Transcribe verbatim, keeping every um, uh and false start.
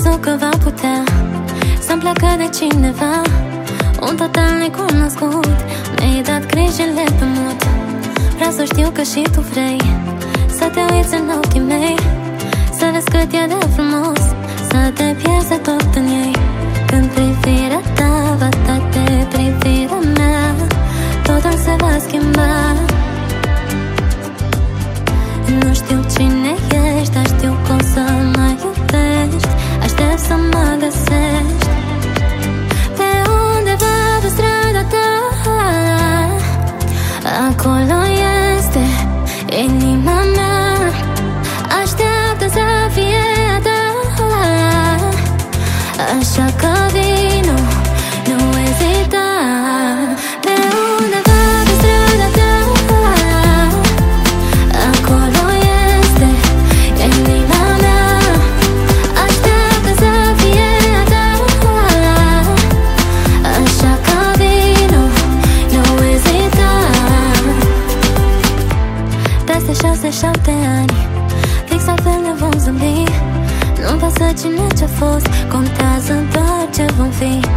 crezut că va putea să-mi placă de cineva, un total necunoscut. Mi-ai dat grijile pe mut. Vreau să știu că și tu vrei să te uiți în ochii mei, să vezi cât e de frumos, să te pierzi tot în ei. Când privirea ta va sta de privirea mea, totul se va schimba. Nu știu cine ești, dar știu că o să mă iubești. Aștept să mă găsești pe undeva pe strada ta. Acolo este inima mea, așteaptă să fie a ta. Așa că vino, nu ezita. Pe undeva pe strada ta, acolo este inima mea, așteaptă să fie a ta. Așa că vino, nu ezita. Peste șase, șapte ani, fix la fel ne vom zâmbi. Nu-mi pasă cine ce-a fost, contează doar ce vom fi.